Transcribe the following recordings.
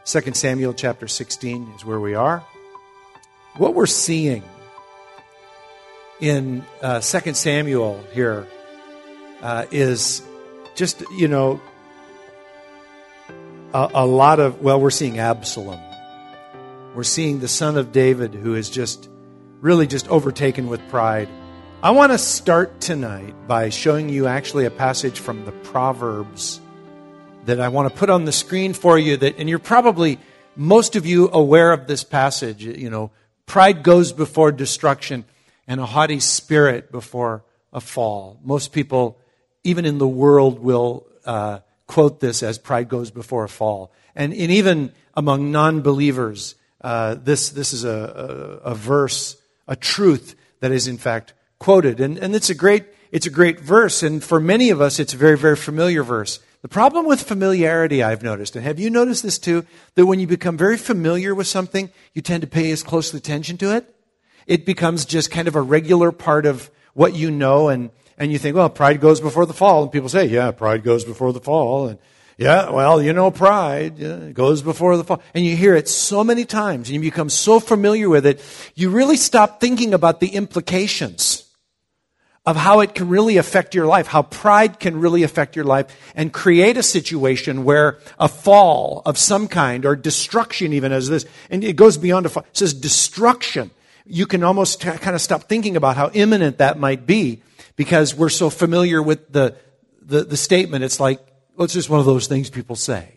2 Samuel chapter 16 is where we are. What we're seeing in 2 Samuel here is just, a lot of, we're seeing Absalom. We're seeing the son of David who is just really just overtaken with pride. I want to start tonight by showing you actually a passage from the Proverbs that I want to put on the screen for you. And you're probably, most of you, aware of this passage. Pride goes before destruction and a haughty spirit before a fall. Most people, even in the world, will quote this as pride goes before a fall. And even among non-believers, this is a verse, a truth that is in fact quoted. And it's a great verse. And for many of us, it's a very, very familiar verse. The problem with familiarity, I've noticed, and have you noticed this too, that when you become very familiar with something, you tend to pay as close attention to it. It becomes just kind of a regular part of what you know, and you think, well, pride goes before the fall. And people say, yeah, pride goes before the fall. And yeah, well, pride goes before the fall. And you hear it so many times, and you become so familiar with it, you really stop thinking about the implications of how it can really affect your life, how pride can really affect your life and create a situation where a fall of some kind, or destruction even as this, and it goes beyond a fall, it says destruction. You can almost kind of stop thinking about how imminent that might be because we're so familiar with the statement. It's like, well, it's just one of those things people say,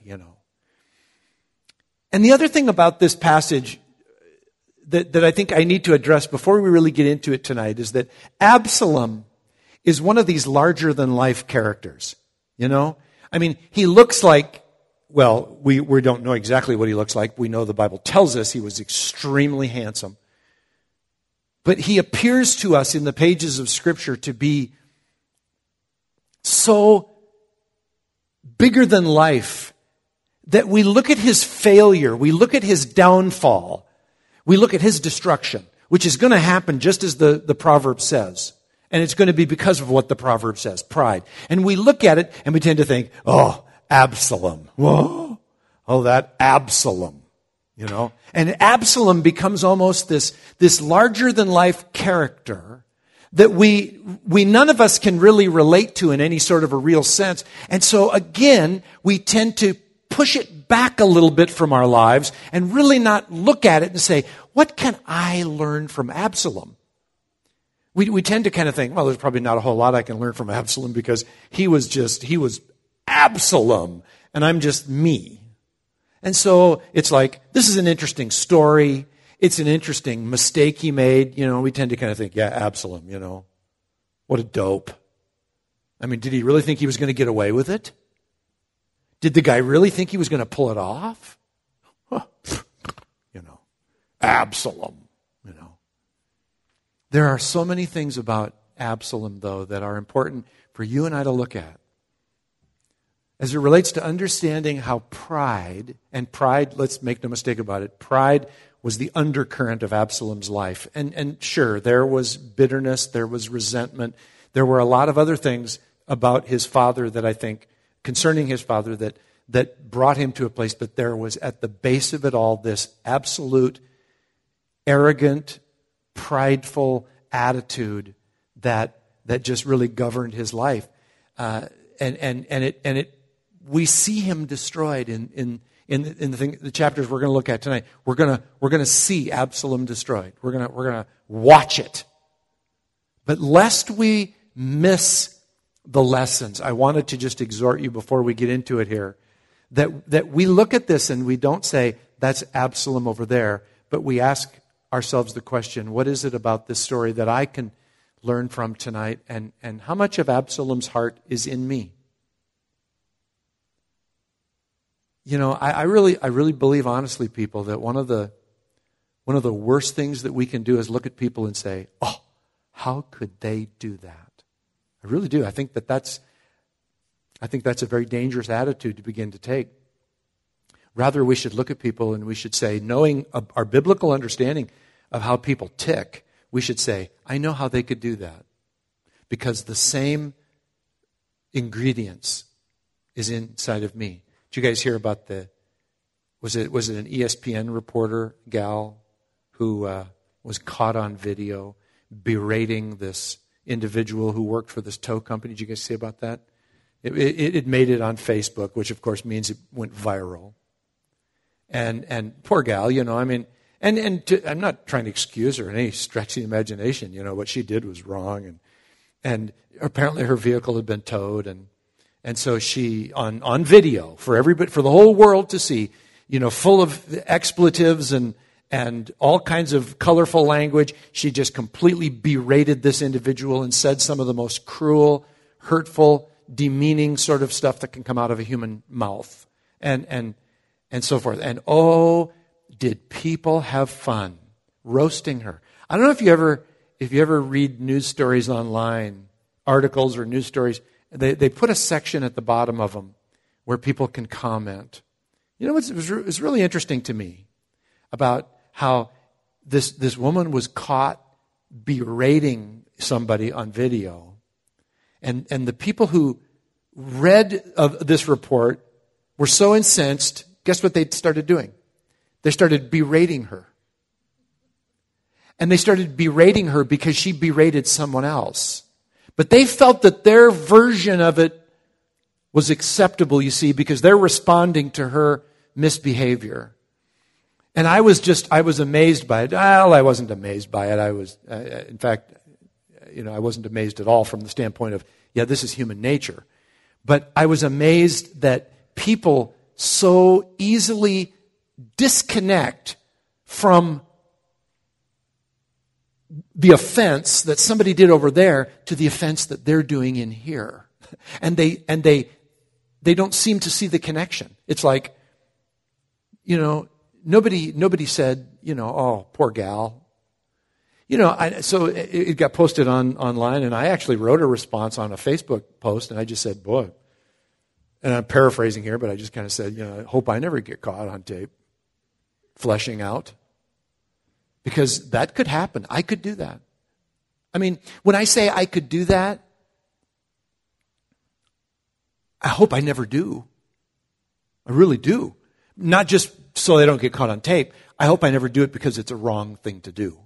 And the other thing about this passage that I think I need to address before we really get into it tonight is that Absalom is one of these larger-than-life characters, I mean, he looks like, well, we don't know exactly what he looks like. We know the Bible tells us he was extremely handsome. But he appears to us in the pages of Scripture to be so bigger than life that we look at his failure, we look at his downfall, we look at his destruction, which is going to happen just as the proverb says. And it's going to be because of what the proverb says, pride. And we look at it and we tend to think, oh, Absalom. Whoa. Oh, that Absalom. And Absalom becomes almost this larger-than-life character that we none of us can really relate to in any sort of a real sense. And so, again, we tend to push it back a little bit from our lives and really not look at it and say, what can I learn from Absalom? We tend to kind of think, well, there's probably not a whole lot I can learn from Absalom because he was Absalom and I'm just me. And so it's like, this is an interesting story. It's an interesting mistake he made. We tend to kind of think, yeah, Absalom, what a dope. I mean, did he really think he was going to get away with it? Did the guy really think he was going to pull it off? Absalom, There are so many things about Absalom, though, that are important for you and I to look at. As it relates to understanding how pride, let's make no mistake about it, pride was the undercurrent of Absalom's life. And sure, there was bitterness, there was resentment, there were a lot of other things about his father that I think, concerning his father, that brought him to a place, but there was at the base of it all this absolute, arrogant, prideful attitude that just really governed his life. We see him destroyed in the chapters we're going to look at tonight. We're going to see Absalom destroyed. We're going to watch it. But lest we miss the lessons, I wanted to just exhort you before we get into it here that we look at this and we don't say that's Absalom over there, but we ask ourselves the question, what is it about this story that I can learn from tonight, and how much of Absalom's heart is in me? I really believe, honestly, people, that one of the worst things that we can do is look at people and say, oh, how could they do that? I really do. I think that's a very dangerous attitude to begin to take. Rather, we should look at people and we should say, knowing our biblical understanding of how people tick, we should say, I know how they could do that. Because the same ingredients is inside of me. Did you guys hear about the was it an ESPN reporter gal who was caught on video berating this individual who worked for this tow company? Did you guys see about that? It made it on Facebook, which of course means it went viral. And poor gal, I mean, I'm not trying to excuse her in any stretch of the imagination. What she did was wrong, and apparently her vehicle had been towed, and so she on video for the whole world to see, full of expletives and all kinds of colorful language, she just completely berated this individual and said some of the most cruel, hurtful, demeaning sort of stuff that can come out of a human mouth, and so forth. And oh, did people have fun roasting her? I don't know if you ever read news stories online, articles or news stories. They put a section at the bottom of them where people can comment. It's really interesting to me about how this woman was caught berating somebody on video, and the people who read of this report were so incensed. Guess what they started doing? They started berating her. And they started berating her because she berated someone else. But they felt that their version of it was acceptable, you see, because they're responding to her misbehavior. And I was amazed by it. Well, I wasn't amazed by it. In fact, I wasn't amazed at all from the standpoint of, this is human nature. But I was amazed that people so easily disconnect from the offense that somebody did over there to the offense that they're doing in here. And they don't seem to see the connection. It's like, nobody said, oh, poor gal. So it got posted online, and I actually wrote a response on a Facebook post, and I just said, boy, and I'm paraphrasing here, but I just kind of said, I hope I never get caught on tape fleshing out. Because that could happen. I could do that. I mean, when I say I could do that, I hope I never do. I really do. Not just so they don't get caught on tape. I hope I never do it because it's a wrong thing to do,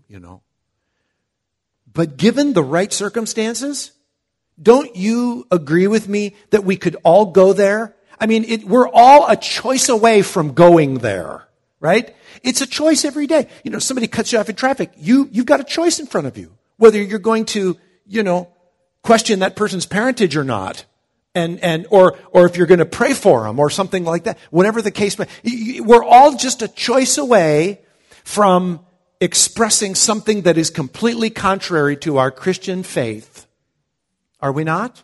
But given the right circumstances, don't you agree with me that we could all go there? I mean, we're all a choice away from going there, right? It's a choice every day. Somebody cuts you off in traffic. You've got a choice in front of you. Whether you're going to, question that person's parentage or not. Or if you're going to pray for them or something like that. Whatever the case may be. We're all just a choice away from expressing something that is completely contrary to our Christian faith. Are we not?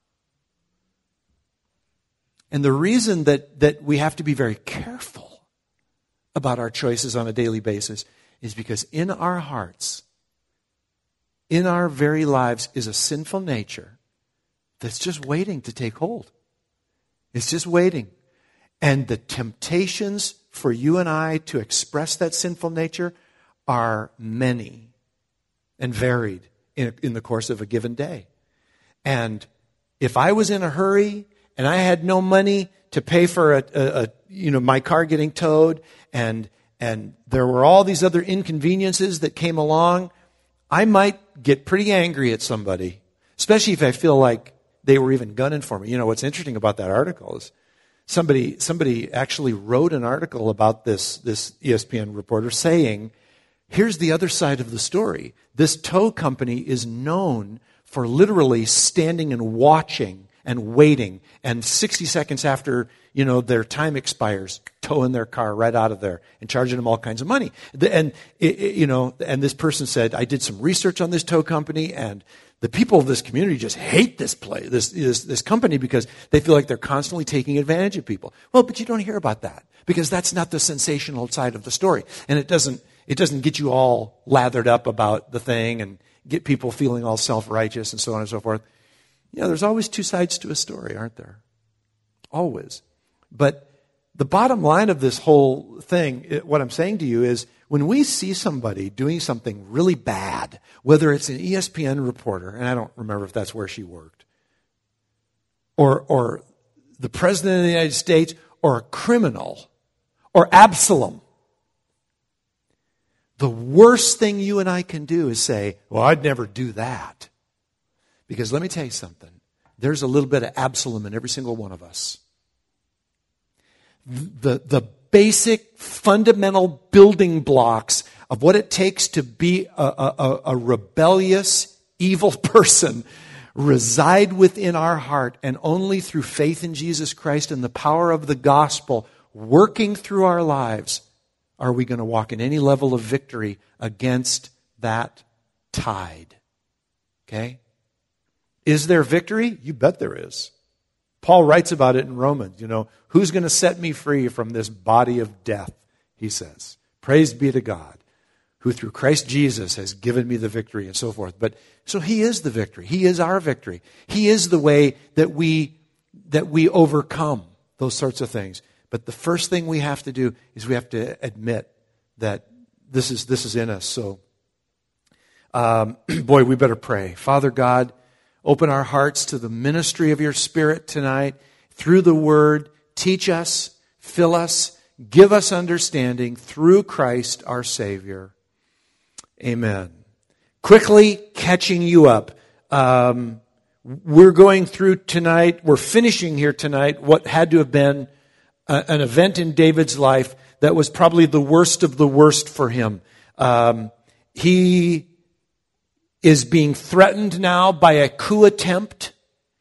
And the reason that we have to be very careful about our choices on a daily basis is because in our hearts, in our very lives, is a sinful nature that's just waiting to take hold. It's just waiting. And the temptations for you and I to express that sinful nature are many and varied in the course of a given day. And if I was in a hurry and I had no money to pay for my car getting towed, and there were all these other inconveniences that came along, I might get pretty angry at somebody, especially if I feel like they were even gunning for me. What's interesting about that article is somebody actually wrote an article about this ESPN reporter saying, here's the other side of the story. This tow company is known for literally standing and watching and waiting, and 60 seconds after, their time expires, towing their car right out of there and charging them all kinds of money. And this person said, I did some research on this tow company, and the people of this community just hate this company because they feel like they're constantly taking advantage of people. Well, but you don't hear about that because that's not the sensational side of the story. And it doesn't get you all lathered up about the thing and get people feeling all self-righteous and so on and so forth. There's always two sides to a story, aren't there? Always. But the bottom line of this whole thing, what I'm saying to you is, when we see somebody doing something really bad, whether it's an ESPN reporter, and I don't remember if that's where she worked, or the President of the United States, or a criminal, or Absalom. The worst thing you and I can do is say, well, I'd never do that. Because let me tell you something. There's a little bit of Absalom in every single one of us. The basic, fundamental building blocks of what it takes to be a rebellious, evil person reside within our heart, and only through faith in Jesus Christ and the power of the gospel working through our lives are we going to walk in any level of victory against that tide. Okay? Is there victory? You bet there is. Paul writes about it in Romans. Who's going to set me free from this body of death, he says. Praise be to God, who through Christ Jesus has given me the victory, and so forth. But so he is the victory. He is our victory. He is the way that we overcome those sorts of things. But the first thing we have to do is we have to admit that this is in us. So, boy, we better pray. Father God, open our hearts to the ministry of your Spirit tonight through the Word. Teach us, fill us, give us understanding through Christ our Savior. Amen. Quickly catching you up. We're going through tonight, we're finishing here tonight what had to have been an event in David's life that was probably the worst of the worst for him. He is being threatened now by a coup attempt.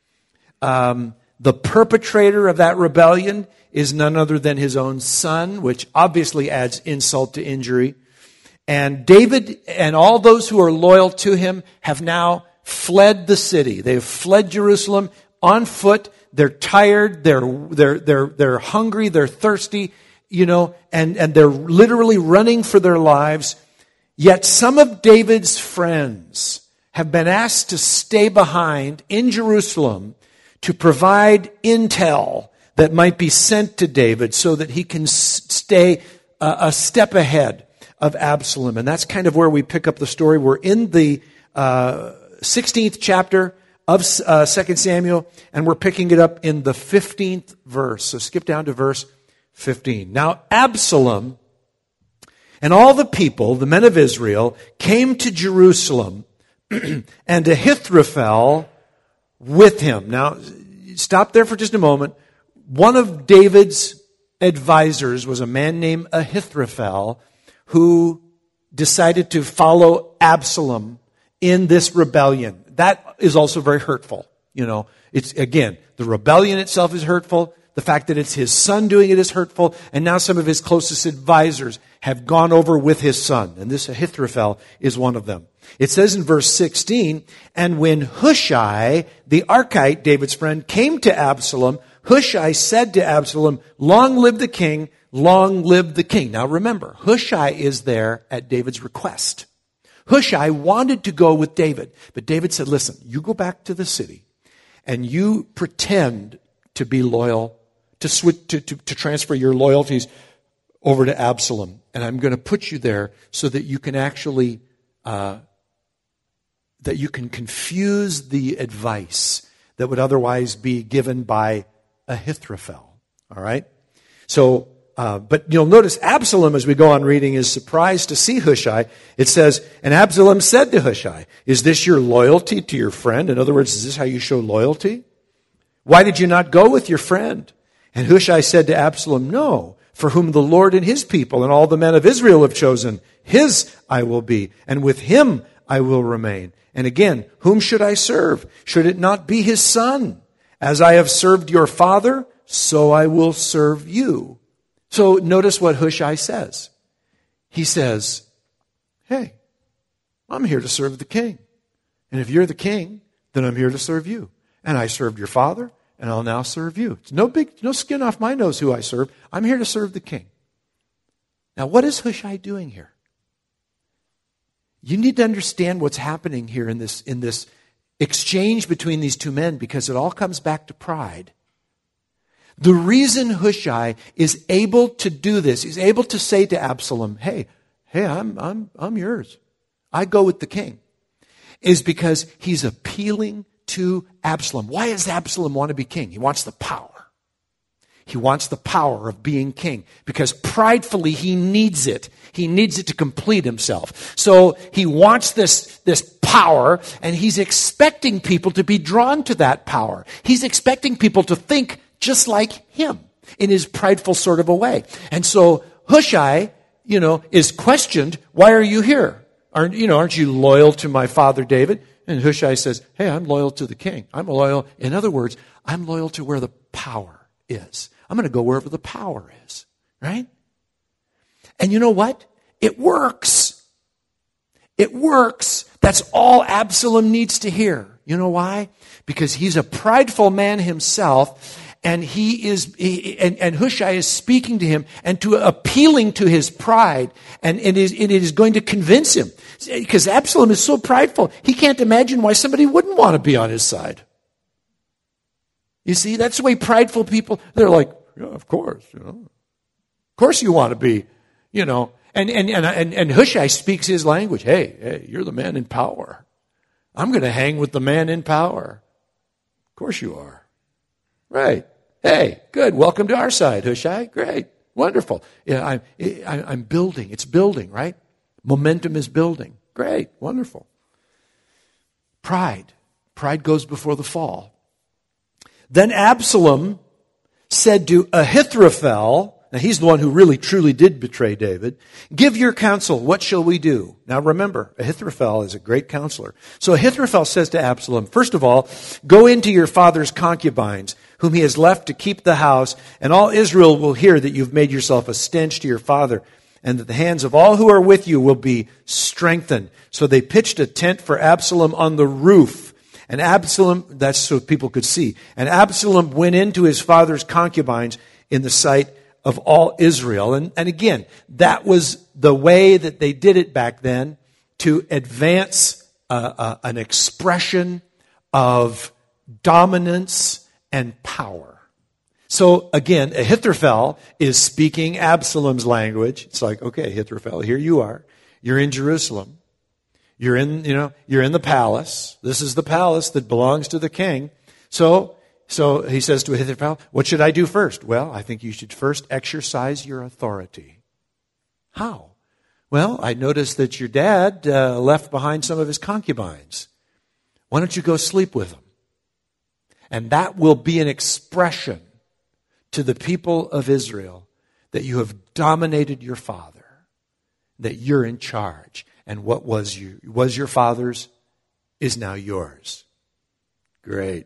The perpetrator of that rebellion is none other than his own son, which obviously adds insult to injury. And David and all those who are loyal to him have now fled the city. They've fled Jerusalem on foot. They're tired. They're hungry. They're thirsty, and they're literally running for their lives. Yet some of David's friends have been asked to stay behind in Jerusalem to provide intel that might be sent to David so that he can stay a step ahead of Absalom. And that's kind of where we pick up the story. We're in the 16th chapter of 2 Samuel, and we're picking it up in the 15th verse. So skip down to verse 15. Now Absalom and all the people, the men of Israel, came to Jerusalem, and Ahithophel with him. Now, stop there for just a moment. One of David's advisors was a man named Ahithophel, who decided to follow Absalom in this rebellion. That is also very hurtful. It's, again, the rebellion itself is hurtful. The fact that it's his son doing it is hurtful. And now some of his closest advisors have gone over with his son. And this Ahithophel is one of them. It says in verse 16, and when Hushai, the Archite, David's friend, came to Absalom, Hushai said to Absalom, long live the king, long live the king. Now remember, Hushai is there at David's request. Hushai wanted to go with David, but David said, listen, you go back to the city and you pretend to be loyal, to switch, to transfer your loyalties over to Absalom. And I'm going to put you there so that you can actually, that you can confuse the advice that would otherwise be given by Ahithophel. All right? So, but you'll notice Absalom, as we go on reading, is surprised to see Hushai. It says, and Absalom said to Hushai, is this your loyalty to your friend? In other words, is this how you show loyalty? Why did you not go with your friend? And Hushai said to Absalom, no, for whom the Lord and his people and all the men of Israel have chosen, his I will be, and with him I will remain. And again, whom should I serve? Should it not be his son? As I have served your father, so I will serve you. So notice what Hushai says. He says, hey, I'm here to serve the king. And if you're the king, then I'm here to serve you. And I served your father, and I'll now serve you. It's no skin off my nose who I serve. I'm here to serve the king. Now, what is Hushai doing here? You need to understand what's happening here in this exchange between these two men, because it all comes back to pride. The reason Hushai is able to do this, he's able to say to Absalom, hey, I'm yours. I go with the king, is because he's appealing to Absalom. Why does Absalom want to be king? He wants the power. He wants the power of being king because pridefully he needs it. He needs it to complete himself. So he wants this power, and he's expecting people to be drawn to that power. He's expecting people to think just like him in his prideful sort of a way. And so Hushai, is questioned, why are you here? Aren't you loyal to my father David? And Hushai says, hey, I'm loyal to the king. In other words, I'm loyal to where the power is. I'm going to go wherever the power is, right? And you know what? It works. It works. That's all Absalom needs to hear. You know why? Because he's a prideful man himself, and and Hushai is speaking to him and appealing to his pride, and it is going to convince him. Because Absalom is so prideful, he can't imagine why somebody wouldn't want to be on his side. You see, that's the way prideful people, they're like, yeah, of course, Of course you want to be, And Hushai speaks his language. Hey, you're the man in power. I'm going to hang with the man in power. Of course you are. Right. Hey, good. Welcome to our side, Hushai. Great. Wonderful. Yeah, I'm building. It's building, right? Momentum is building. Great. Wonderful. Pride. Pride goes before the fall. Then Absalom said to Ahithophel, now he's the one who really truly did betray David, give your counsel, what shall we do? Now remember, Ahithophel is a great counselor. So Ahithophel says to Absalom, first of all, go into your father's concubines, whom he has left to keep the house, and all Israel will hear that you've made yourself a stench to your father, and that the hands of all who are with you will be strengthened. So they pitched a tent for Absalom on the roof. And Absalom, that's so people could see. And Absalom went into his father's concubines in the sight of all Israel. And again, that was the way that they did it back then to advance an expression of dominance and power. So again, Ahithophel is speaking Absalom's language. It's like, okay, Ahithophel, here you are. You're in Jerusalem. You're in the palace. This is the palace that belongs to the king. So he says to Ahithophel, what should I do first? Well, I think you should first exercise your authority. How? Well, I noticed that your dad left behind some of his concubines. Why don't you go sleep with them? And that will be an expression to the people of Israel that you have dominated your father, that you're in charge. And what was your father's is now yours. Great.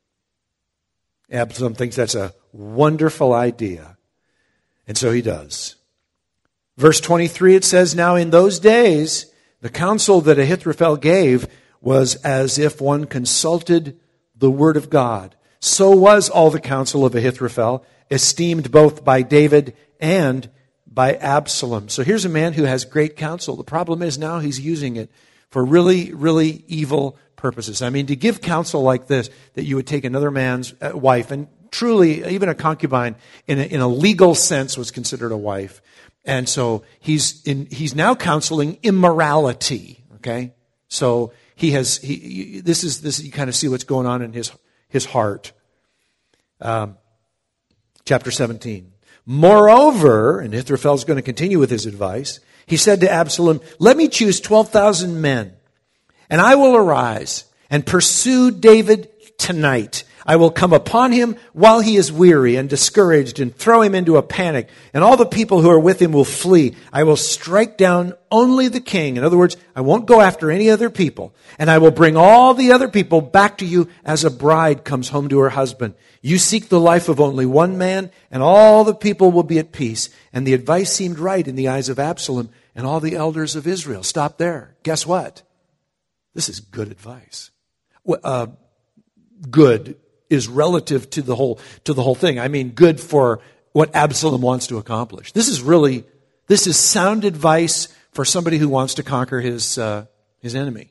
Absalom thinks that's a wonderful idea. And so he does. Verse 23, it says, now in those days, the counsel that Ahithophel gave was as if one consulted the word of God. So was all the counsel of Ahithophel, esteemed both by David and by Absalom. So here's a man who has great counsel. The problem is now he's using it for really, really evil purposes. I mean, to give counsel like this, that you would take another man's wife, and truly, even a concubine, in a legal sense, was considered a wife. And so he's now counseling immorality. Okay, so this is you kind of see what's going on in his heart. Chapter 17. Moreover, and Ahithophel's going to continue with his advice, he said to Absalom, let me choose 12,000 men, and I will arise and pursue David tonight. I will come upon him while he is weary and discouraged and throw him into a panic, and all the people who are with him will flee. I will strike down only the king. In other words, I won't go after any other people, and I will bring all the other people back to you as a bride comes home to her husband. You seek the life of only one man, and all the people will be at peace. And the advice seemed right in the eyes of Absalom and all the elders of Israel. Stop there. Guess what? This is good advice. Good is relative to the whole thing. I mean, good for what Absalom wants to accomplish. This is sound advice for somebody who wants to conquer his enemy.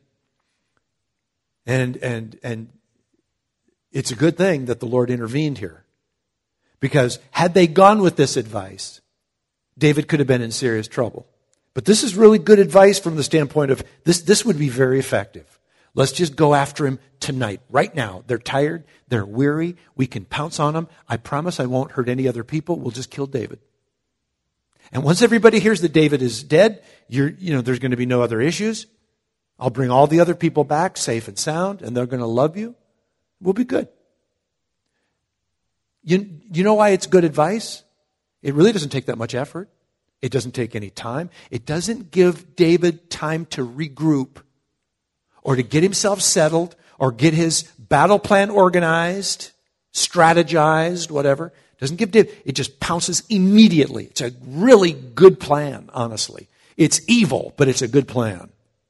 And it's a good thing that the Lord intervened here. Because had they gone with this advice, David could have been in serious trouble. But this is really good advice from the standpoint of this would be very effective. Let's just go after him tonight, right now. They're tired. They're weary. We can pounce on them. I promise I won't hurt any other people. We'll just kill David. And once everybody hears that David is dead, there's going to be no other issues. I'll bring all the other people back safe and sound, and they're going to love you. We'll be good. You know why it's good advice? It really doesn't take that much effort. It doesn't take any time. It doesn't give David time to regroup or to get himself settled or get his battle plan organized, strategized, whatever. It doesn't give David. It just pounces immediately. It's a really good plan, honestly. It's evil, but it's a good plan.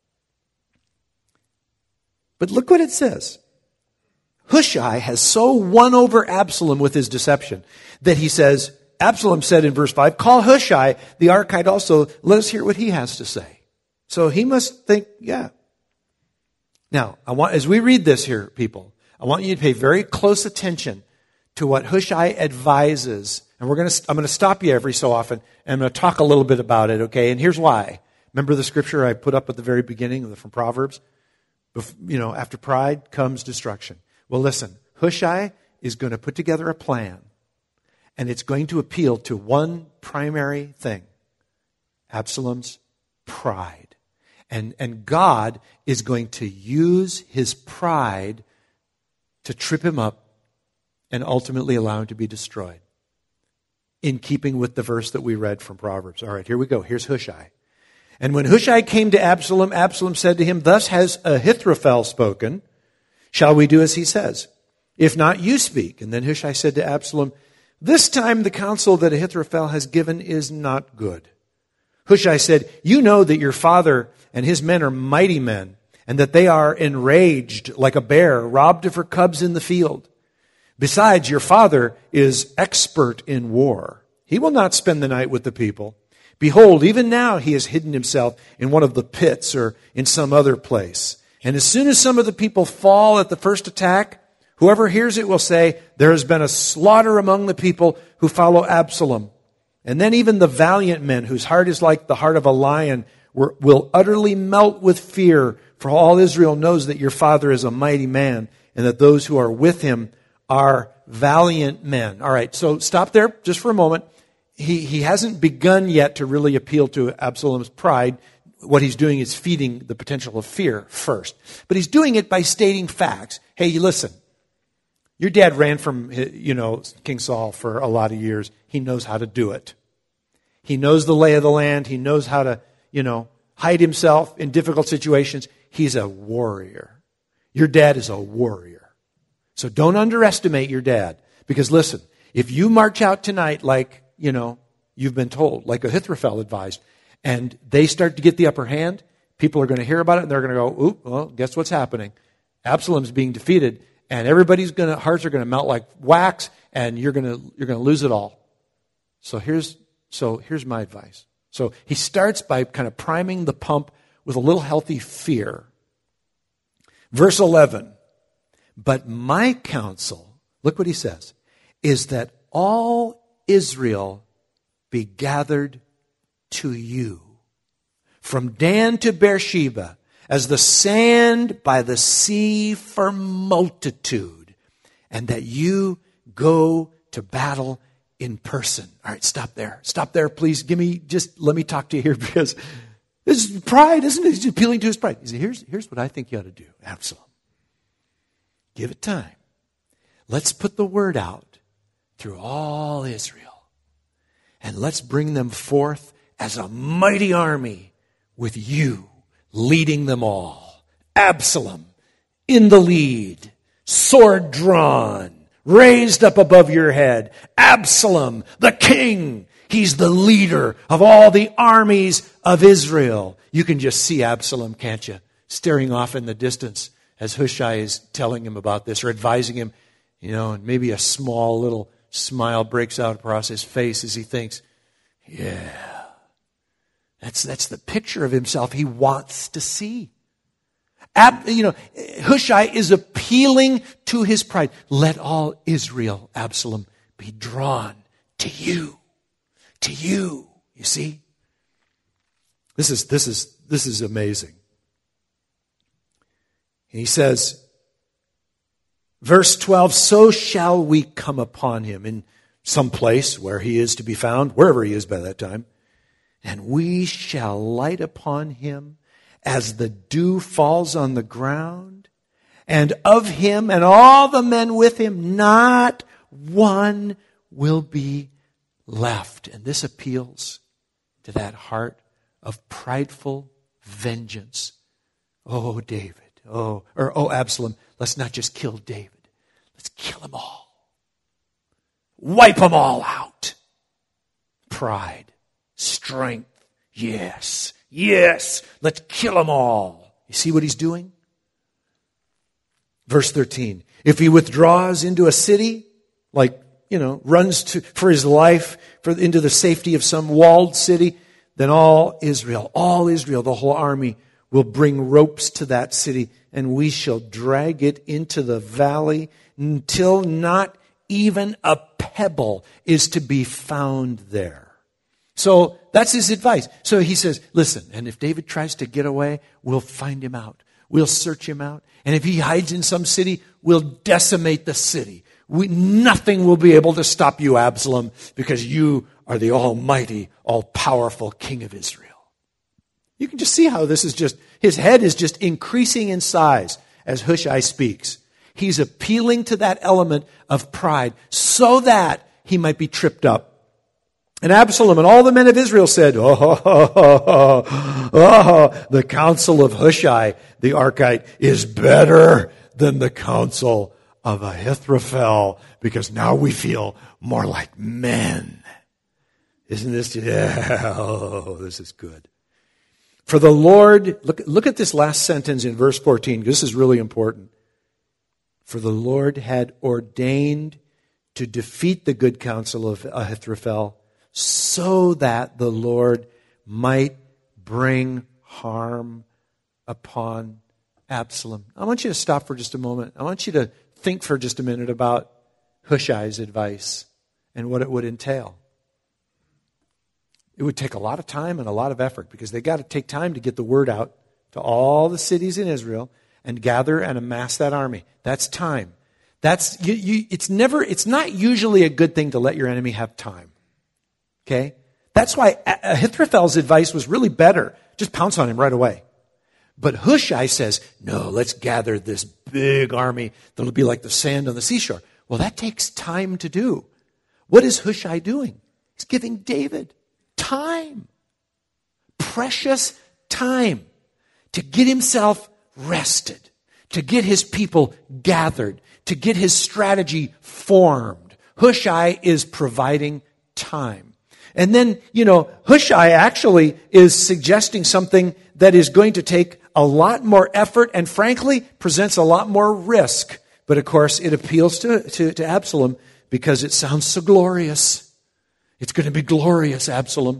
But look what it says. Hushai has so won over Absalom with his deception that he says, Absalom said in verse 5, call Hushai, the Archite also, let us hear what he has to say. So he must think, yeah. Now, as we read this here, people, I want you to pay very close attention to what Hushai advises. And I'm going to stop you every so often, and I'm going to talk a little bit about it, okay? And here's why. Remember the scripture I put up at the very beginning from Proverbs? After pride comes destruction. Well, listen, Hushai is going to put together a plan, and it's going to appeal to one primary thing, Absalom's pride. And God is going to use his pride to trip him up and ultimately allow him to be destroyed, in keeping with the verse that we read from Proverbs. All right, here we go. Here's Hushai. And when Hushai came to Absalom, Absalom said to him, thus has Ahithophel spoken. Shall we do as he says? If not, you speak. And then Hushai said to Absalom, this time the counsel that Ahithophel has given is not good. Hushai said, you know that your father and his men are mighty men, and that they are enraged like a bear, robbed of her cubs in the field. Besides, your father is expert in war. He will not spend the night with the people. Behold, even now he has hidden himself in one of the pits or in some other place. And as soon as some of the people fall at the first attack, whoever hears it will say, there has been a slaughter among the people who follow Absalom. And then even the valiant men, whose heart is like the heart of a lion, will utterly melt with fear, for all Israel knows that your father is a mighty man, and that those who are with him are valiant men. All right, so stop there just for a moment. He hasn't begun yet to really appeal to Absalom's pride. What he's doing is feeding the potential of fear first. But he's doing it by stating facts. Hey, listen, your dad ran from, King Saul for a lot of years. He knows how to do it. He knows the lay of the land. He knows how to, hide himself in difficult situations. He's a warrior. Your dad is a warrior. So don't underestimate your dad. Because listen, if you march out tonight like, you've been told, like Ahithophel advised, and they start to get the upper hand, people are going to hear about it and they're going to go, oop, well, guess what's happening? Absalom's being defeated, and everybody's hearts are going to melt like wax, and you're going to lose it all. So here's my advice. So he starts by kind of priming the pump with a little healthy fear. Verse 11, but my counsel, look what he says, is that all Israel be gathered to you, from Dan to Beersheba, as the sand by the sea for multitude, and that you go to battle in person. All right, stop there. Stop there, please. Let me talk to you here, because this is pride, isn't it? He's appealing to his pride. He said, here's what I think you ought to do, Absalom. Give it time. Let's put the word out through all Israel, and let's bring them forth as a mighty army with you leading them all. Absalom in the lead, sword drawn, raised up above your head. Absalom, the king. He's the leader of all the armies of Israel. You can just see Absalom, can't you? Staring off in the distance as Hushai is telling him about this or advising him, and maybe a small little smile breaks out across his face as he thinks, yeah, that's the picture of himself he wants to see. Hushai is appealing to his pride. Let all Israel, Absalom, be drawn to you. To you. You see? This is amazing. And he says, verse 12, so shall we come upon him in some place where he is to be found, wherever he is by that time, and we shall light upon him as the dew falls on the ground, and of him and all the men with him, not one will be left. And this appeals to that heart of prideful vengeance. Oh, David. Oh, Absalom. Let's not just kill David. Let's kill them all. Wipe them all out. Pride. Strength. Yes. Yes. Let's kill them all. You see what he's doing? Verse 13. If he withdraws into a city, like, runs for his life into the safety of some walled city, then all Israel, the whole army, will bring ropes to that city, and we shall drag it into the valley until not even a pebble is to be found there. So that's his advice. So he says, listen, and if David tries to get away, we'll find him out. We'll search him out. And if he hides in some city, we'll decimate the city. Nothing will be able to stop you, Absalom, because you are the almighty, all-powerful king of Israel. You can just see how this is his head is just increasing in size as Hushai speaks. He's appealing to that element of pride so that he might be tripped up. And Absalom and all the men of Israel said, the counsel of Hushai, the Archite, is better than the counsel of Ahithophel, because now we feel more like men. Isn't this? Yeah, this is good. For the Lord, look at this last sentence in verse 14. This is really important. For the Lord had ordained to defeat the good counsel of Ahithophel, so that the Lord might bring harm upon Absalom. I want you to stop for just a moment. I want you to think for just a minute about Hushai's advice and what it would entail. It would take a lot of time and a lot of effort, because they got to take time to get the word out to all the cities in Israel and gather and amass that army. That's time. It's not usually a good thing to let your enemy have time. Okay? That's why Ahithophel's advice was really better. Just pounce on him right away. But Hushai says, no, let's gather this big army that'll be like the sand on the seashore. Well, that takes time to do. What is Hushai doing? He's giving David time. Precious time to get himself rested, to get his people gathered, to get his strategy formed. Hushai is providing time. And then, Hushai actually is suggesting something that is going to take a lot more effort and, frankly, presents a lot more risk. But, of course, it appeals to Absalom because it sounds so glorious. It's going to be glorious, Absalom.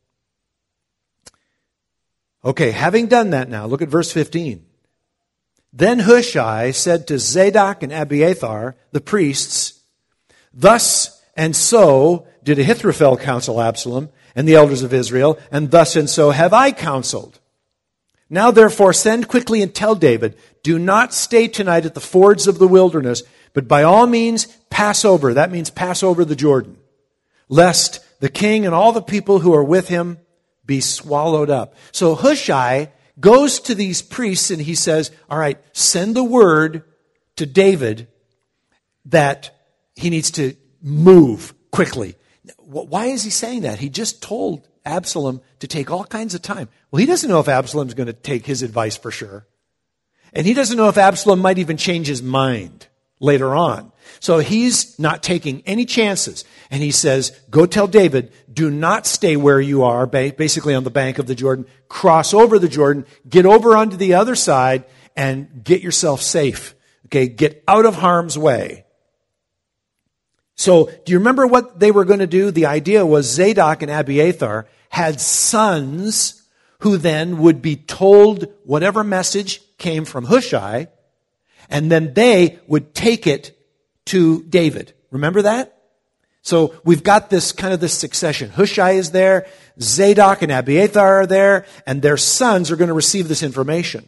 Okay, having done that now, look at verse 15. Then Hushai said to Zadok and Abiathar, the priests, thus and so did Ahithophel counsel Absalom and the elders of Israel, and thus and so have I counseled. Now therefore send quickly and tell David, do not stay tonight at the fords of the wilderness, but by all means pass over. That means pass over the Jordan, lest the king and all the people who are with him be swallowed up. So Hushai goes to these priests and he says, all right, send the word to David that he needs to move quickly. Why is he saying that? He just told Absalom to take all kinds of time. Well, he doesn't know if Absalom's going to take his advice for sure. And he doesn't know if Absalom might even change his mind later on. So he's not taking any chances. And he says, go tell David, do not stay where you are, basically on the bank of the Jordan. Cross over the Jordan, get over onto the other side, and get yourself safe. Okay, get out of harm's way. So, do you remember what they were going to do? The idea was Zadok and Abiathar had sons who then would be told whatever message came from Hushai, and then they would take it to David. Remember that? So we've got this succession. Hushai is there, Zadok and Abiathar are there, and their sons are going to receive this information.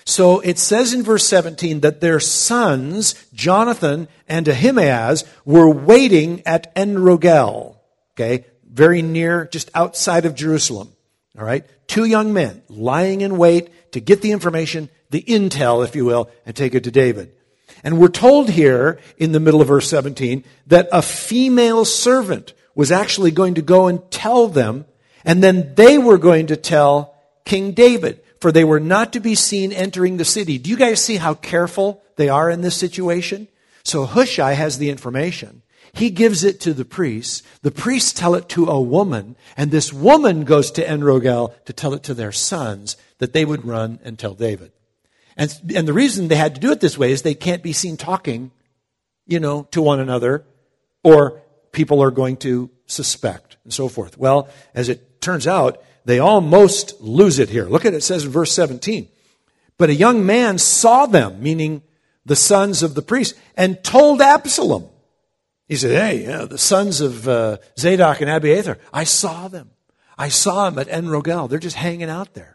So it says in verse 17 that their sons, Jonathan and Ahimaaz, were waiting at En-Rogel, okay, very near, just outside of Jerusalem, all right? 2 young men lying in wait to get the information, the intel, if you will, and take it to David. And we're told here in the middle of verse 17 that a female servant was actually going to go and tell them, and then they were going to tell King David, for they were not to be seen entering the city. Do you guys see how careful they are in this situation? So Hushai has the information. He gives it to the priests. The priests tell it to a woman, and this woman goes to En-Rogel to tell it to their sons that they would run and tell David. And the reason they had to do it this way is they can't be seen talking, to one another, or people are going to suspect, and so forth. Well, as it turns out, they almost lose it here. Look at it says in verse 17. But a young man saw them, meaning the sons of the priest, and told Absalom. He said, hey, the sons of Zadok and Abiathar, I saw them. I saw them at En-Rogel. They're just hanging out there.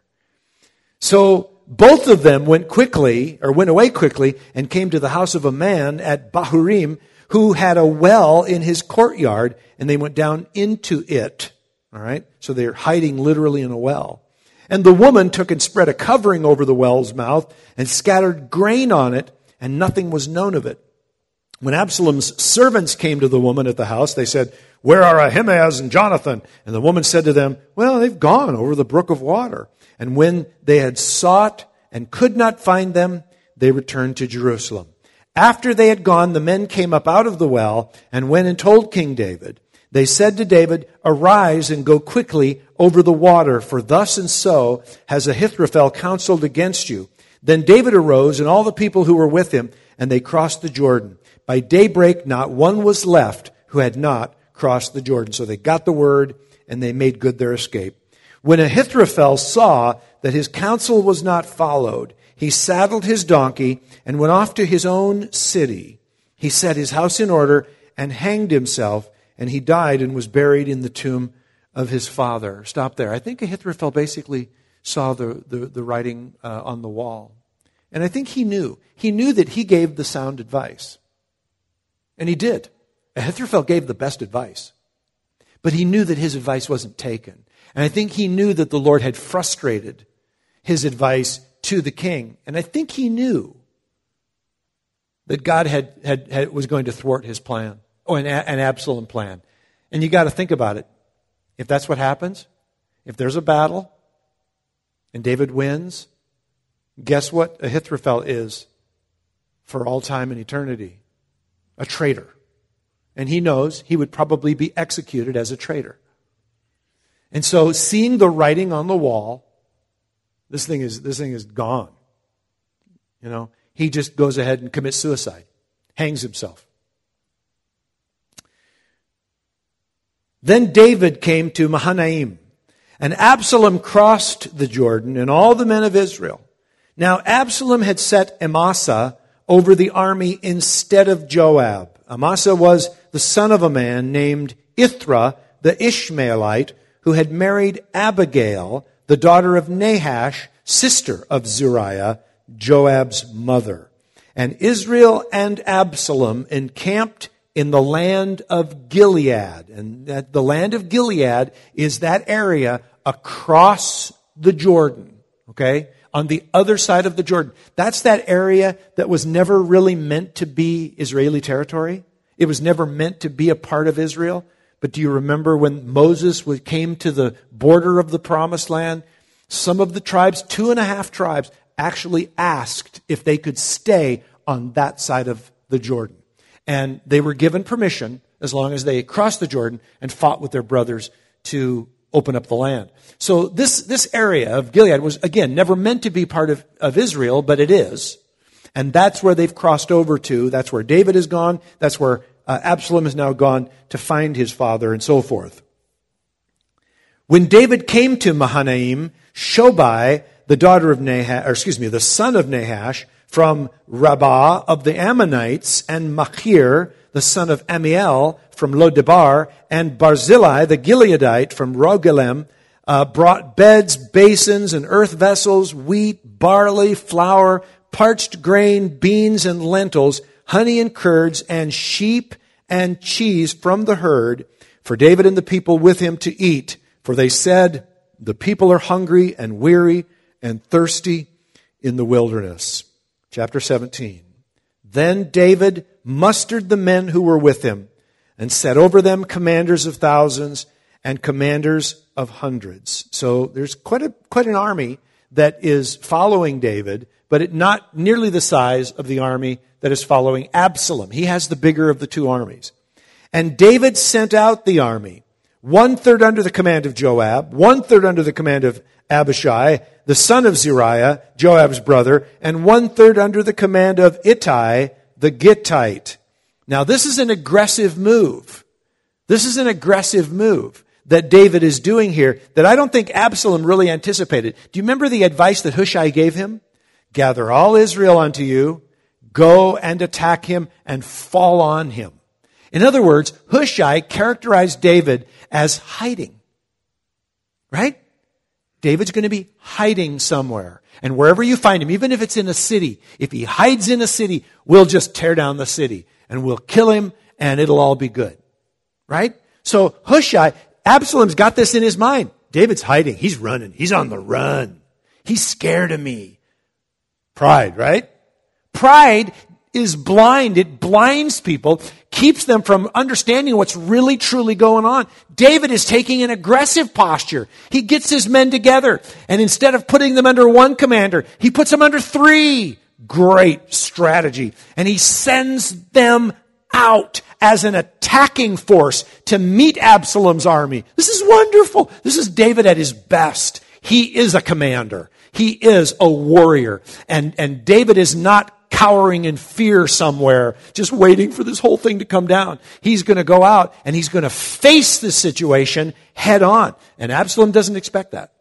So both of them went away quickly and came to the house of a man at Bahurim who had a well in his courtyard, and they went down into it. All right? So they're hiding literally in a well. And the woman took and spread a covering over the well's mouth and scattered grain on it, and nothing was known of it. When Absalom's servants came to the woman at the house, they said, where are Ahimaaz and Jonathan? And the woman said to them, well, they've gone over the brook of water. And when they had sought and could not find them, they returned to Jerusalem. After they had gone, the men came up out of the well and went and told King David. They said to David, arise and go quickly over the water, for thus and so has Ahithophel counseled against you. Then David arose and all the people who were with him, and they crossed the Jordan. By daybreak, not one was left who had not crossed the Jordan. So they got the word, and they made good their escape. When Ahithophel saw that his counsel was not followed, he saddled his donkey and went off to his own city. He set his house in order and hanged himself, and he died and was buried in the tomb of his father. Stop there. I think Ahithophel basically saw the writing on the wall. And I think he knew. He knew that he gave the sound advice. And he did. Ahithophel gave the best advice. But he knew that his advice wasn't taken. And I think he knew that the Lord had frustrated his advice to the king. And I think he knew that God was going to thwart his plan. An Absalom plan. And you got to think about it. If that's what happens, if there's a battle and David wins, guess what Ahithophel is for all time and eternity? A traitor. And he knows he would probably be executed as a traitor. And so seeing the writing on the wall, this thing is gone. He just goes ahead and commits suicide, hangs himself. Then David came to Mahanaim, and Absalom crossed the Jordan, and all the men of Israel. Now Absalom had set Amasa over the army instead of Joab. Amasa was the son of a man named Ithra, the Ishmaelite, who had married Abigail, the daughter of Nahash, sister of Zeruiah, Joab's mother. And Israel and Absalom encamped in the land of Gilead. And the land of Gilead is that area across the Jordan, okay? On the other side of the Jordan. That's that area that was never really meant to be Israeli territory. It was never meant to be a part of Israel. But do you remember when Moses came to the border of the promised land? Some of the tribes, 2.5 tribes, actually asked if they could stay on that side of the Jordan. And they were given permission as long as they crossed the Jordan and fought with their brothers to open up the land. So this area of Gilead was, again, never meant to be part of Israel, but it is. And that's where they've crossed over to. That's where David has gone. That's where Absalom has now gone to find his father and so forth. When David came to Mahanaim, Shobai, the son of Nahash, from Rabbah of the Ammonites, and Machir, the son of Amiel, from Lodebar, and Barzillai, the Gileadite, from Rogelem, brought beds, basins, and earth vessels, wheat, barley, flour, parched grain, beans, and lentils, honey and curds, and sheep and cheese from the herd, for David and the people with him to eat. For they said, the people are hungry and weary and thirsty in the wilderness. Chapter 17. Then David mustered the men who were with him and set over them commanders of thousands and commanders of hundreds. So there's quite an army that is following David, but not nearly the size of the army that is following Absalom. He has the bigger of the two armies. And David sent out the army, 1/3 under the command of Joab, 1/3 under the command of Abishai, the son of Zeruiah, Joab's brother, and 1/3 under the command of Ittai, the Gittite. Now this is an aggressive move. This is an aggressive move that David is doing here that I don't think Absalom really anticipated. Do you remember the advice that Hushai gave him? Gather all Israel unto you, go and attack him and fall on him. In other words, Hushai characterized David as hiding. Right? David's going to be hiding somewhere. And wherever you find him, even if it's in a city, if he hides in a city, we'll just tear down the city and we'll kill him and it'll all be good. Right? So Hushai, Absalom's got this in his mind. David's hiding. He's running. He's on the run. He's scared of me. Pride, right? Pride is blind. It blinds people, keeps them from understanding what's really truly going on. David is taking an aggressive posture. He gets his men together, and instead of putting them under one commander, he puts them under 3. Great strategy. And he sends them out as an attacking force to meet Absalom's army. This is wonderful. This is David at his best. He is a commander. He is a warrior. And David is not cowering in fear somewhere, just waiting for this whole thing to come down. He's going to go out and he's going to face the situation head on. And Absalom doesn't expect that.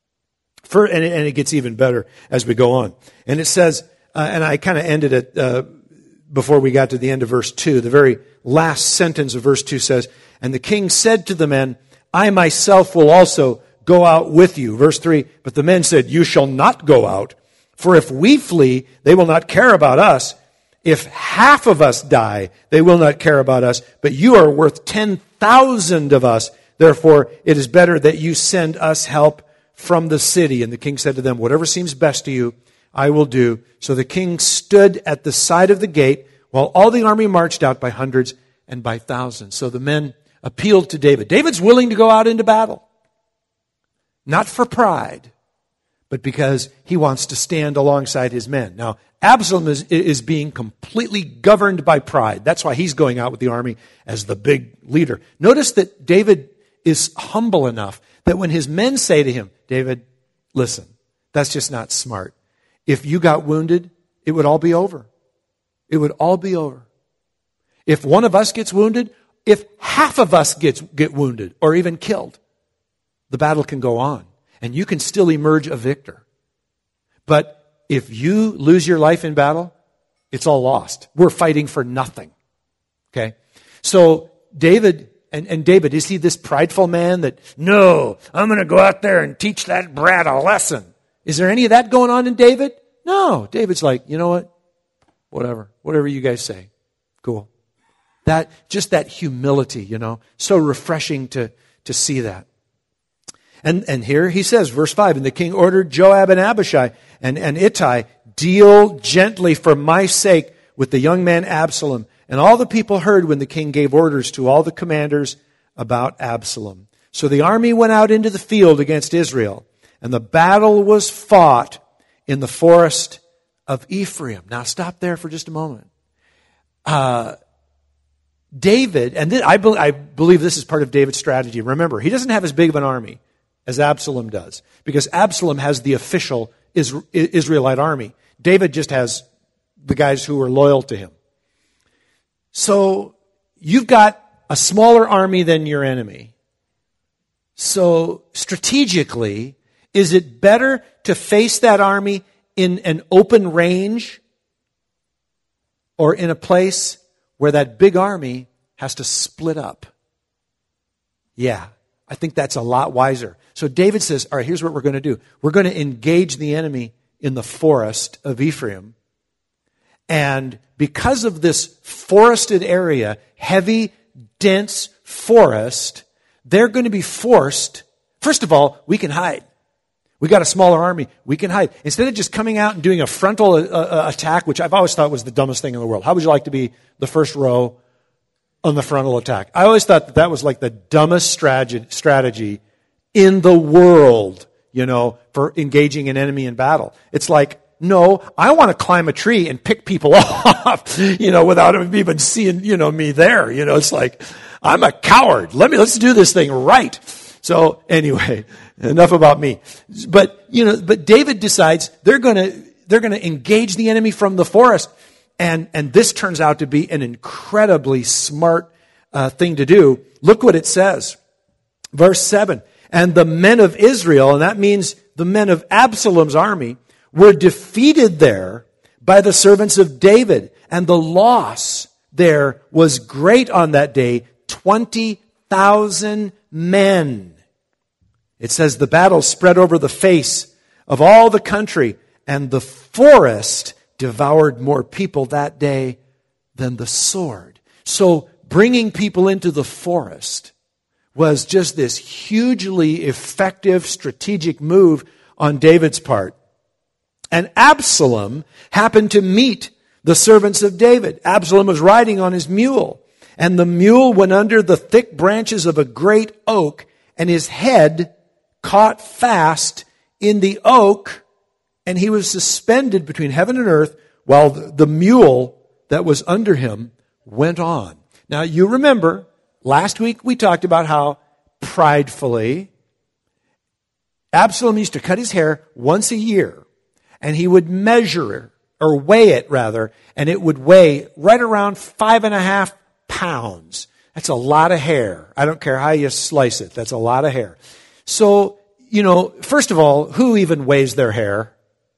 And it gets even better as we go on. And it says, and I kind of ended it before we got to the end of verse 2. The very last sentence of verse 2 says, and the king said to the men, I myself will also go out with you. Verse 3, but the men said, you shall not go out. For if we flee, they will not care about us. If half of us die, they will not care about us. But you are worth 10,000 of us. Therefore, it is better that you send us help from the city. And the king said to them, whatever seems best to you, I will do. So the king stood at the side of the gate while all the army marched out by hundreds and by thousands. So the men appealed to David. David's willing to go out into battle. Not for pride, but because he wants to stand alongside his men. Now, Absalom is being completely governed by pride. That's why he's going out with the army as the big leader. Notice that David is humble enough that when his men say to him, David, listen, that's just not smart. If you got wounded, it would all be over. It would all be over. If one of us gets wounded, if half of us get wounded or even killed, the battle can go on. And you can still emerge a victor. But if you lose your life in battle, it's all lost. We're fighting for nothing. Okay? So David, and David, is he this prideful man that, no, I'm going to go out there and teach that brat a lesson? Is there any of that going on in David? No. David's like, you know what? Whatever you guys say. Cool. Just that humility, so refreshing to see that. And here he says, verse 5, and the king ordered Joab and Abishai and Ittai, deal gently for my sake with the young man Absalom. And all the people heard when the king gave orders to all the commanders about Absalom. So the army went out into the field against Israel, and the battle was fought in the forest of Ephraim. Now stop there for just a moment. David, and I believe this is part of David's strategy. Remember, he doesn't have as big of an army as Absalom does, because Absalom has the official Israelite army. David just has the guys who are loyal to him. So you've got a smaller army than your enemy. So strategically, is it better to face that army in an open range or in a place where that big army has to split up? Yeah, I think that's a lot wiser. So David says, all right, here's what we're going to do. We're going to engage the enemy in the forest of Ephraim. And because of this forested area, heavy, dense forest, they're going to be forced. First of all, we can hide. We got a smaller army. We can hide. Instead of just coming out and doing a frontal attack, which I've always thought was the dumbest thing in the world. How would you like to be the first row on the frontal attack? I always thought that was like the dumbest strategy in the world, for engaging an enemy in battle. It's like, no, I want to climb a tree and pick people off, without them even seeing, me there. It's like, I'm a coward. Let's do this thing right. So anyway, enough about me. But David decides they're going to engage the enemy from the forest. And this turns out to be an incredibly smart thing to do. Look what it says. Verse 7. And the men of Israel, and that means the men of Absalom's army, were defeated there by the servants of David. And the loss there was great on that day, 20,000 men. It says the battle spread over the face of all the country, and the forest devoured more people that day than the sword. So bringing people into the forest was just this hugely effective strategic move on David's part. And Absalom happened to meet the servants of David. Absalom was riding on his mule, and the mule went under the thick branches of a great oak, and his head caught fast in the oak, and he was suspended between heaven and earth while the mule that was under him went on. Now, you remember, last week we talked about how pridefully Absalom used to cut his hair once a year, and he would measure it, or weigh it rather, and it would weigh right around 5.5 pounds. That's a lot of hair. I don't care how you slice it. That's a lot of hair. So, first of all, who even weighs their hair?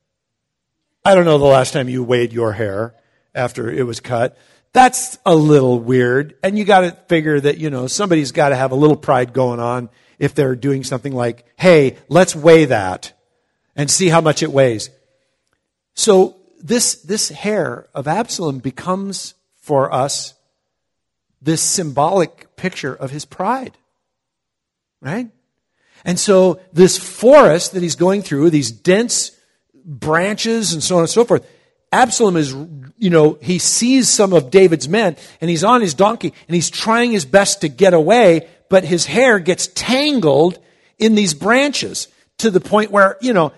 I don't know the last time you weighed your hair after it was cut. That's a little weird. And you got to figure that, somebody's got to have a little pride going on if they're doing something like, hey, let's weigh that and see how much it weighs. So this hair of Absalom becomes for us this symbolic picture of his pride. Right? And so this forest that he's going through, these dense branches and so on and so forth, Absalom is, he sees some of David's men, and he's on his donkey, and he's trying his best to get away, but his hair gets tangled in these branches to the point where,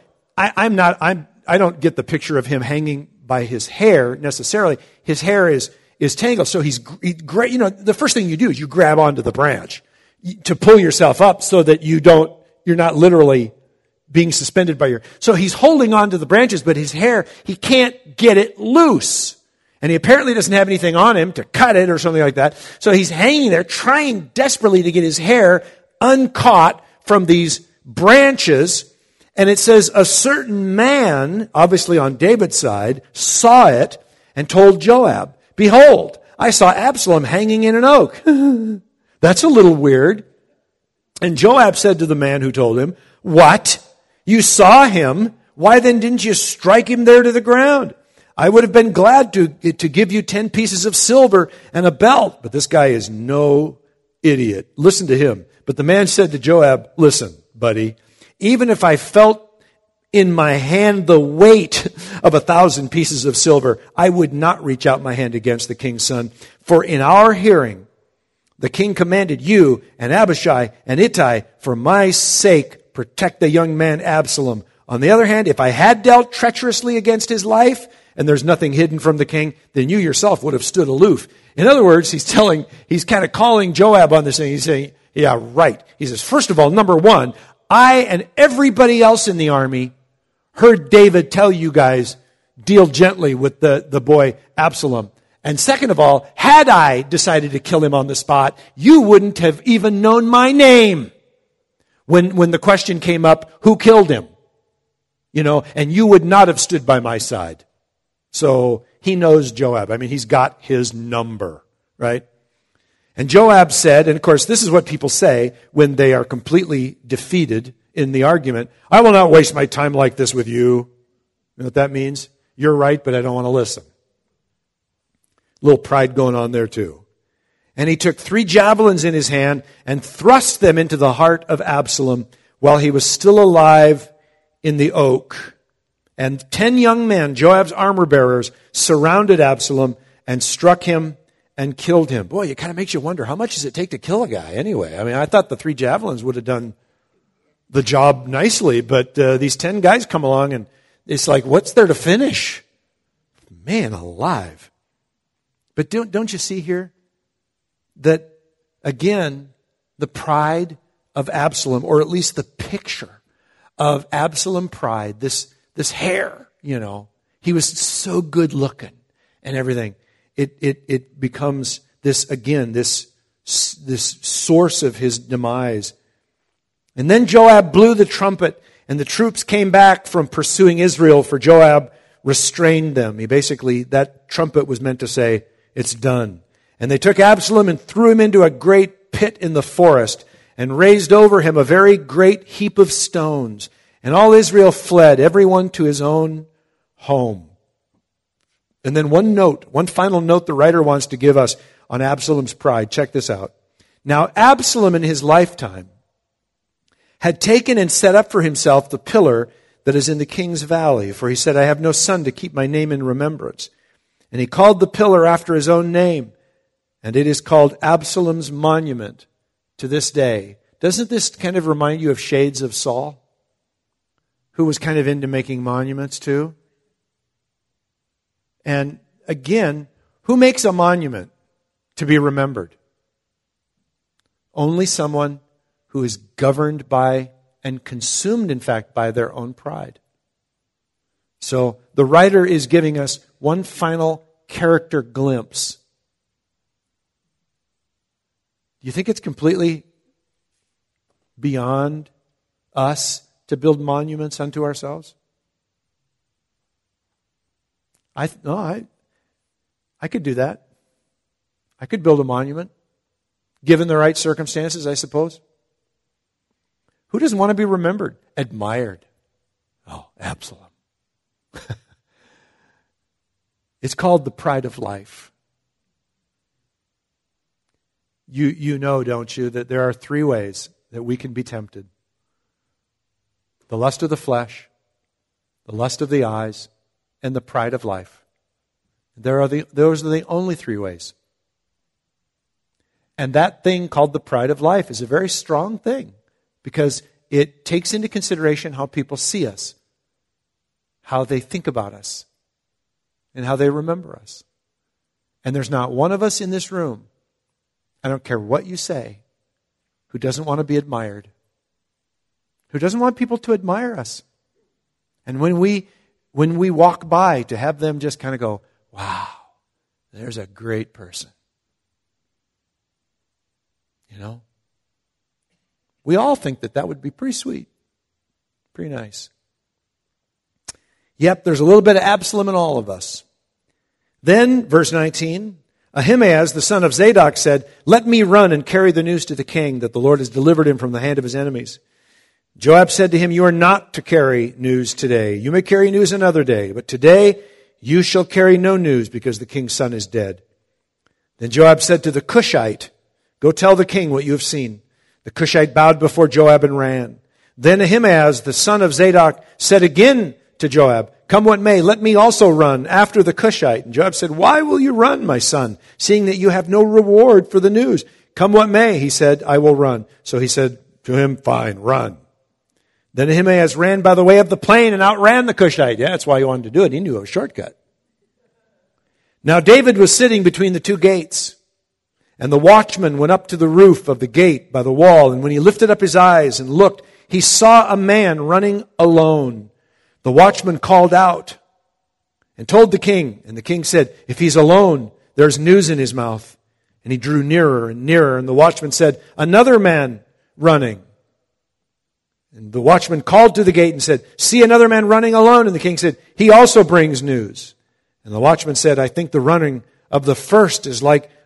I don't get the picture of him hanging by his hair necessarily. His hair is tangled, so he's great. The first thing you do is you grab onto the branch to pull yourself up so that you're not literally being suspended by so he's holding on to the branches, but his hair, he can't get it loose. And he apparently doesn't have anything on him to cut it or something like that. So he's hanging there trying desperately to get his hair uncaught from these branches. And it says a certain man, obviously on David's side, saw it and told Joab, behold, I saw Absalom hanging in an oak. That's a little weird. And Joab said to the man who told him, what? You saw him? Why then didn't you strike him there to the ground? I would have been glad to give you 10 pieces of silver and a belt. But this guy is no idiot. Listen to him. But the man said to Joab, listen, buddy, even if I felt in my hand the weight of 1,000 pieces of silver, I would not reach out my hand against the king's son. For in our hearing, the king commanded you and Abishai and Ittai, for my sake, protect the young man Absalom. On the other hand, if I had dealt treacherously against his life, and there's nothing hidden from the king, then you yourself would have stood aloof. In other words, he's kind of calling Joab on this thing. He's saying, yeah, right. He says, first of all, number one, I and everybody else in the army heard David tell you guys, deal gently with the boy Absalom. And second of all, had I decided to kill him on the spot, you wouldn't have even known my name. When the question came up, who killed him? And you would not have stood by my side. So he knows Joab. I mean, he's got his number, right? And Joab said, and of course this is what people say when they are completely defeated in the argument, I will not waste my time like this with you. You know what that means? You're right, but I don't want to listen. A little pride going on there too. And he took 3 javelins in his hand and thrust them into the heart of Absalom while he was still alive in the oak. And 10 young men, Joab's armor bearers, surrounded Absalom and struck him and killed him. Boy, it kind of makes you wonder, how much does it take to kill a guy anyway? I mean, I thought the 3 javelins would have done the job nicely, but these 10 guys come along and it's like, what's there to finish? Man alive. But don't you see here that, again, the pride of Absalom, or at least the picture of Absalom pride, this hair, he was so good looking and everything. It becomes this, again, this source of his demise. And then Joab blew the trumpet, and the troops came back from pursuing Israel, for Joab restrained them. That trumpet was meant to say, it's done. And they took Absalom and threw him into a great pit in the forest, and raised over him a very great heap of stones. And all Israel fled, everyone to his own home. And then one final note the writer wants to give us on Absalom's pride. Check this out. Now, Absalom in his lifetime had taken and set up for himself the pillar that is in the king's valley. For he said, I have no son to keep my name in remembrance. And he called the pillar after his own name. And it is called Absalom's monument to this day. Doesn't this kind of remind you of shades of Saul, who was kind of into making monuments too? And again, who makes a monument to be remembered? Only someone who is governed by and consumed, in fact, by their own pride. So the writer is giving us one final character glimpse. Do you think it's completely beyond us to build monuments unto ourselves? I could do that. I could build a monument, given the right circumstances, I suppose. Who doesn't want to be remembered? Admired. Oh, Absalom. It's called the pride of life. You know, don't you, that there are 3 ways that we can be tempted. The lust of the flesh, the lust of the eyes, and the pride of life. Those are the only 3 ways. And that thing called the pride of life is a very strong thing, because it takes into consideration how people see us, how they think about us, and how they remember us. And there's not one of us in this room, I don't care what you say, who doesn't want to be admired, who doesn't want people to admire us. And when we walk by, to have them just kind of go, wow, there's a great person. You know? We all think that would be pretty sweet. Pretty nice. Yep, there's a little bit of Absalom in all of us. Then, verse 19, Ahimaaz, the son of Zadok, said, let me run and carry the news to the king that the Lord has delivered him from the hand of his enemies. Joab said to him, you are not to carry news today. You may carry news another day, but today you shall carry no news, because the king's son is dead. Then Joab said to the Cushite, go tell the king what you have seen. The Cushite bowed before Joab and ran. Then Ahimaaz, the son of Zadok, said again to Joab, come what may, let me also run after the Cushite. And Joab said, why will you run, my son, seeing that you have no reward for the news? Come what may, he said, I will run. So he said to him, fine, run. Then Ahimaaz ran by the way of the plain and outran the Cushite. Yeah, that's why he wanted to do it. He knew a shortcut. Now David was sitting between the 2 gates. And the watchman went up to the roof of the gate by the wall. And when he lifted up his eyes and looked, he saw a man running alone. The watchman called out and told the king. And the king said, if he's alone, there's news in his mouth. And he drew nearer and nearer. And the watchman said, another man running. And the watchman called to the gate and said, see another man running alone. And the king said, he also brings news. And the watchman said, I think the running of the first is like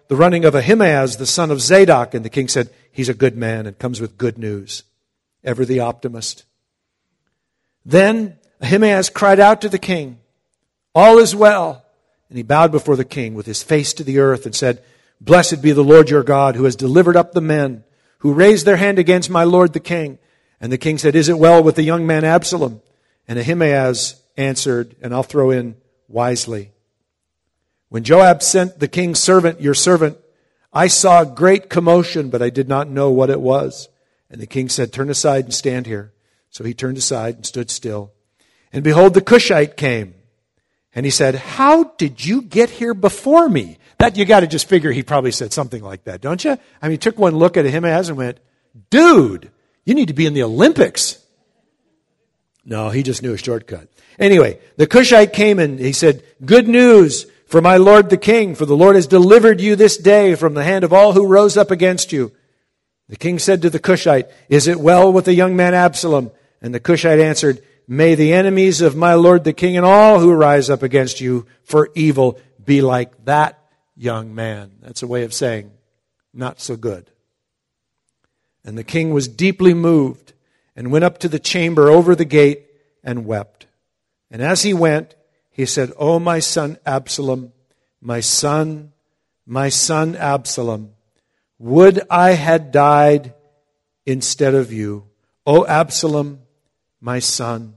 the running of Ahimaaz, the son of Zadok. And the king said, he's a good man and comes with good news. Ever the optimist. Then Ahimaaz cried out to the king, all is well. And he bowed before the king with his face to the earth and said, blessed be the Lord your God, who has delivered up the men who raised their hand against my lord the king. And the king said, is it well with the young man Absalom? And Ahimaaz answered, and I'll throw in wisely. When Joab sent the king's servant, your servant, I saw great commotion, but I did not know what it was. And the king said, turn aside and stand here. So he turned aside and stood still. And behold, the Cushite came. And he said, how did you get here before me? That you got to just figure he probably said something like that, don't you? I mean, he took one look at Ahimaaz and went, dude, you need to be in the Olympics. No, he just knew a shortcut. Anyway, the Cushite came and he said, good news for my lord the king, for the Lord has delivered you this day from the hand of all who rose up against you. The king said to the Cushite, is it well with the young man Absalom? And the Cushite answered, may the enemies of my lord the king and all who rise up against you for evil be like that young man. That's a way of saying, not so good. And the king was deeply moved and went up to the chamber over the gate and wept. And as he went, he said, oh, my son Absalom, my son Absalom, would I had died instead of you. O Absalom, my son.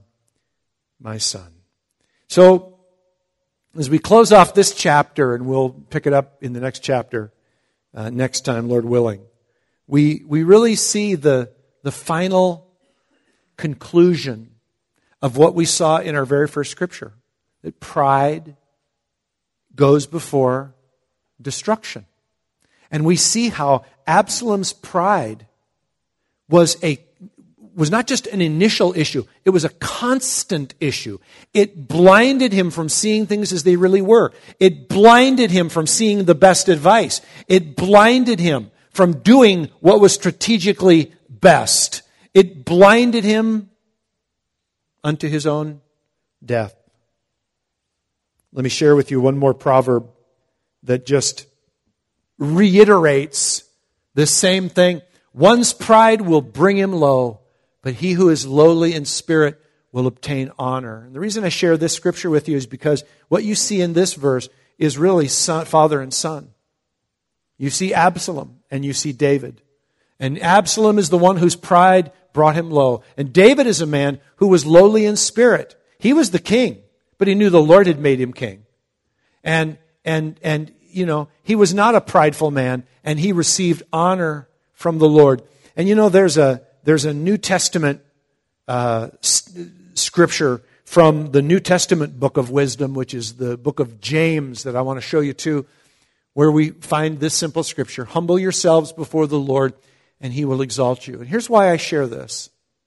So, as we close off this chapter, and we'll pick it up in the next chapter next time, Lord willing, we really see the final conclusion of what we saw in our very first scripture. That pride goes before destruction. And we see how Absalom's pride was not just an initial issue, it was a constant issue. It blinded him from seeing things as they really were. It blinded him from seeing the best advice. It blinded him from doing what was strategically best. It blinded him unto his own death. Let me share with you one more proverb that just reiterates this same thing. One's pride will bring him low, but he who is lowly in spirit will obtain honor. And the reason I share this scripture with you is because what you see in this verse is really father and son. You see Absalom and you see David. And Absalom is the one whose pride brought him low. And David is a man who was lowly in spirit. He was the king, but he knew the Lord had made him king. And you know, he was not a prideful man, and he received honor from the Lord. And you know, there's a New Testament scripture from the New Testament book of wisdom, which is the book of James, that I want to show you too, where we find this simple scripture: humble yourselves before the Lord, and he will exalt you. And here's why I share this.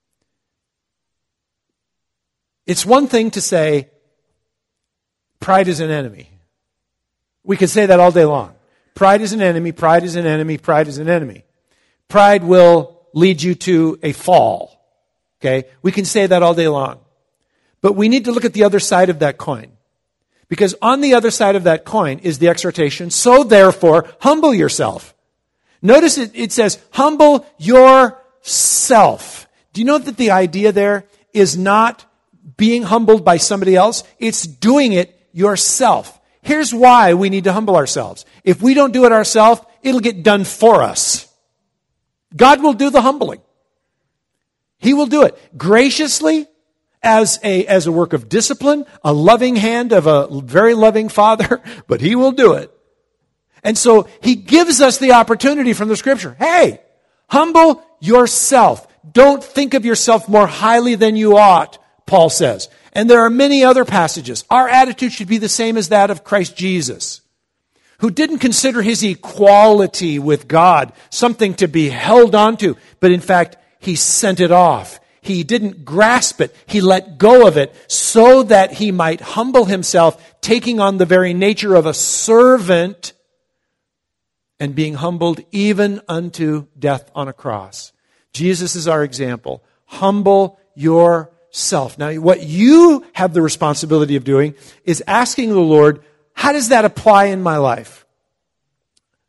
It's one thing to say, pride is an enemy. We could say that all day long. Pride is an enemy, pride is an enemy, pride is an enemy. Pride will lead you to a fall. Okay? We can say that all day long. But we need to look at the other side of that coin. Because on the other side of that coin is the exhortation, so therefore, humble yourself. Notice it says, humble yourself. Do you know that the idea there is not being humbled by somebody else? It's doing it yourself. Here's why we need to humble ourselves. If we don't do it ourselves, it'll get done for us. God will do the humbling. He will do it graciously, as a work of discipline, a loving hand of a very loving Father, but He will do it. And so He gives us the opportunity from the Scripture. Hey, humble yourself. Don't think of yourself more highly than you ought, Paul says. And there are many other passages. Our attitude should be the same as that of Christ Jesus, who didn't consider His equality with God something to be held onto, but in fact, He sent it off. He didn't grasp it. He let go of it so that He might humble Himself, taking on the very nature of a servant and being humbled even unto death on a cross. Jesus is our example. Humble yourself. Now, what you have the responsibility of doing is asking the Lord, how does that apply in my life?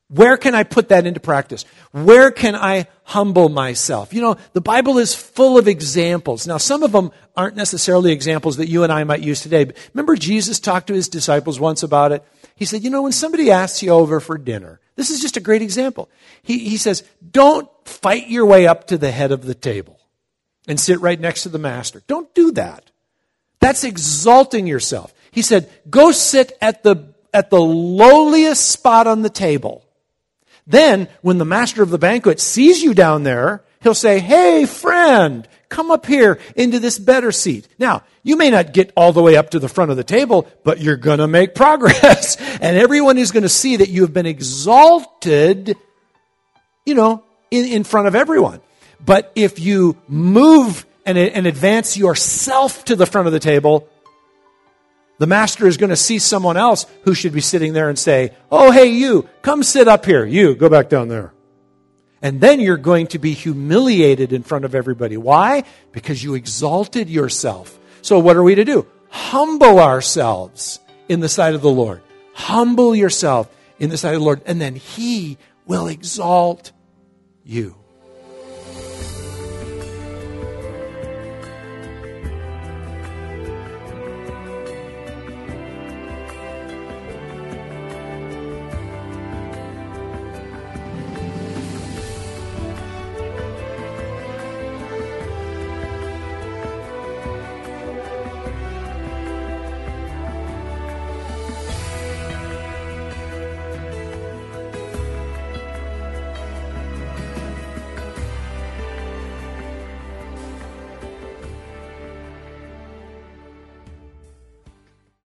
Where can I put that into practice? Where can I humble myself? You know, the Bible is full of examples. Now, some of them aren't necessarily examples that you and I might use today. But remember Jesus talked to his disciples once about it? He said, you know, when somebody asks you over for dinner, this is just a great example. He says, don't fight your way up to the head of the table and sit right next to the master. Don't do that. That's exalting yourself. He said, go sit at the lowliest spot on the table. Then, when the master of the banquet sees you down there, he'll say, hey, friend, come up here into this better seat. Now, you may not get all the way up to the front of the table, but you're going to make progress. And everyone is going to see that you have been exalted, you know, in front of everyone. But if you move and advance yourself to the front of the table, the master is going to see someone else who should be sitting there and say, oh, hey, you, come sit up here. You, go back down there. And then you're going to be humiliated in front of everybody. Why? Because you exalted yourself. So what are we to do? Humble ourselves in the sight of the Lord. Humble yourself in the sight of the Lord, and then He will exalt you.